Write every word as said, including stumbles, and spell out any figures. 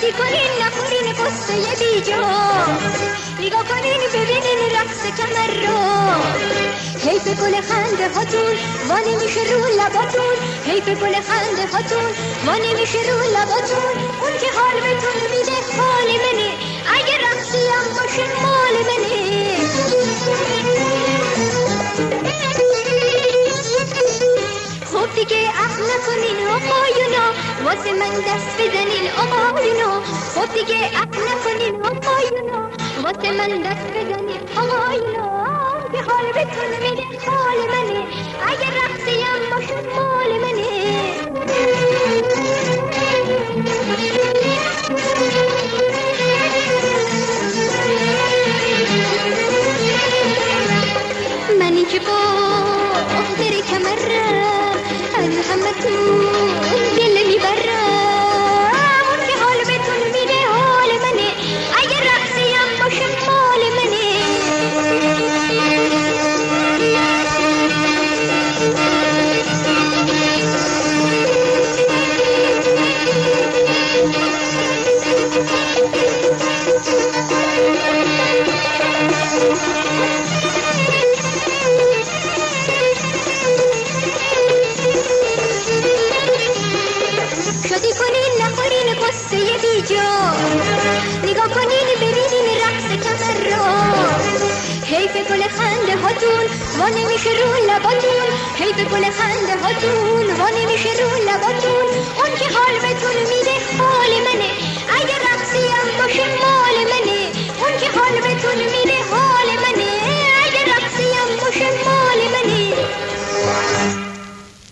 شادی کنین نخورین قصه بیجا، نگاه کنین ببینین رقص کمر رو. حیف گل خنده هاتون وانی میشه رو لباتون، حیف گل خنده هاتون وانی میشه رو لباتون. اون که حال بهتون میده حال منه، اگه رقصی هم باشه مال منه. خب دیگه عقل نکنین آقایونا، واسه من دست بزنین آقایونا. خب دیگه عقل نکنین آقایونا، واسه من دست بزنین آقایونا. که حال بهتون میده حال منه، اگه رقصی هم باشه مال منه. منی که با اختر کمرم از همتون دل میبرم، اون که حال بهتون میده حال منه، اگه رقصی هم باشه مال منه. شادی کنین نخورین قصه بیجا، نگاه کنین ببینین رقص کمر رو. حیف گل خنده هاتون وانی میشه رو لباتون، حیف گل خنده هاتون وانی میشه رو لباتون. اون که حال بهتون میده حال منه، اگه رقصی هم باشه ما